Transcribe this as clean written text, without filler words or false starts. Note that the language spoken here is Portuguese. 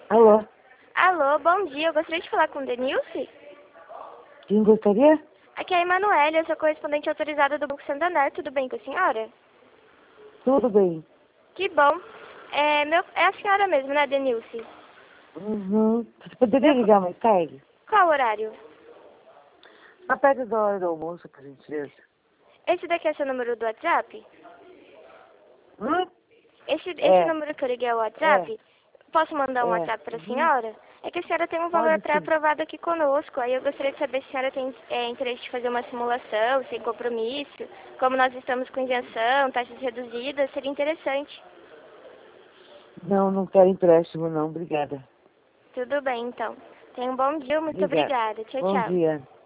Alô? Alô, bom dia. Eu gostaria de falar com o Denilce. Quem gostaria? Aqui é a Emanuele, eu sou correspondente autorizada do Banco Santander. Tudo bem com a senhora? Tudo bem. Que bom. É a senhora mesmo, né, Denilce? Uhum. Você poderia ligar mais tarde? Qual o horário? Tá perto da hora do almoço, por gentileza. Esse daqui é seu número do WhatsApp? Hum? Esse número que eu liguei é o É, WhatsApp? Posso mandar um WhatsApp para a Uhum. senhora? É que a senhora tem um valor Pode sim. pré-aprovado aqui conosco. Aí eu gostaria de saber se a senhora tem interesse de fazer uma simulação, sem compromisso. Como nós estamos com isenção, taxas reduzidas, seria interessante. Não, não quero empréstimo não, obrigada. Tudo bem, então. Tenha um bom dia, muito Obrigada. obrigada. Tchau, Bom tchau. dia.